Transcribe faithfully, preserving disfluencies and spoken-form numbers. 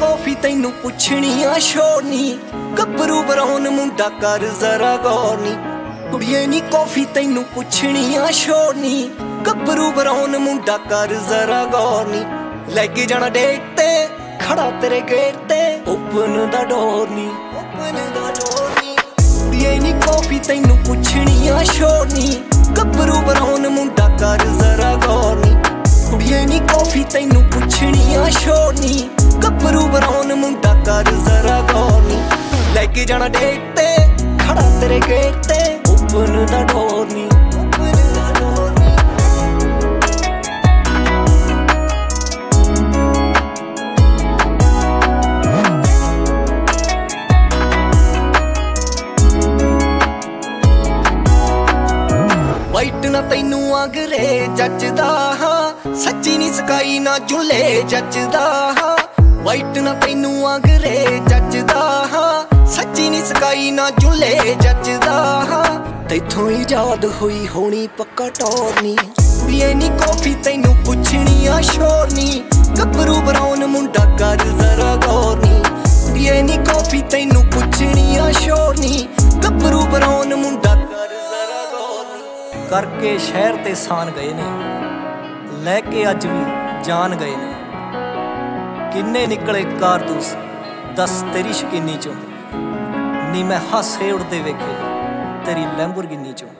Coffee तैनू पुछनी आ छोड़नी गब्बरू बरौन मुंडा कर जरा गौर नी कुड़िए नी कॉफी तैनू पुछनी आ छोड़नी गब्बरू बरौन मुंडा कर जरा गौर नी लैके जाना डेट ते खड़ा तेरे गेट ते ओपन दा डोर नी ओपन दा डोर नी कुड़िए नी कॉफी तैनू पुछनी आ छोड़नी गब्बरू बरौन मुंडा कर जरा गौर नी कुड़िए नी कॉफी तैनू पुछनी आ छोड़नी गब्बरू बरौन मुंडा कर जरा गौर नी लैके जाना डेट ते खड़ा तेरे गेट ते ओपन दा डोर नी ओपन दा डोर नी वाइट ना तैनू आगरे जचदा हां सच्ची नी सकाई ना जुले जचदा हां वाइट ना तैनू आगरे जचदा हां सच्ची नी सकाई ना जुले जचदा हां तैथों इजाद हुई होनी पक्का टोरनी कुड़िए नी कॉफी तैनू पुछनी आ छोड़नी गब्बरू बरौन मुंडा कर जरा गौर नी कुड़िए नी कॉफी तैनू पुछनी आ छोड़नी गब्बरू बरौन मुंडा कर जरा गौर नी करके शहर ते सान गए ने लैके अज भी जान गए ने किन्ने निकले कारतूस दस तेरी शकीनी चो नी मैं हासे उड़दे वेखे तेरी लैंबोर्गिनी चो।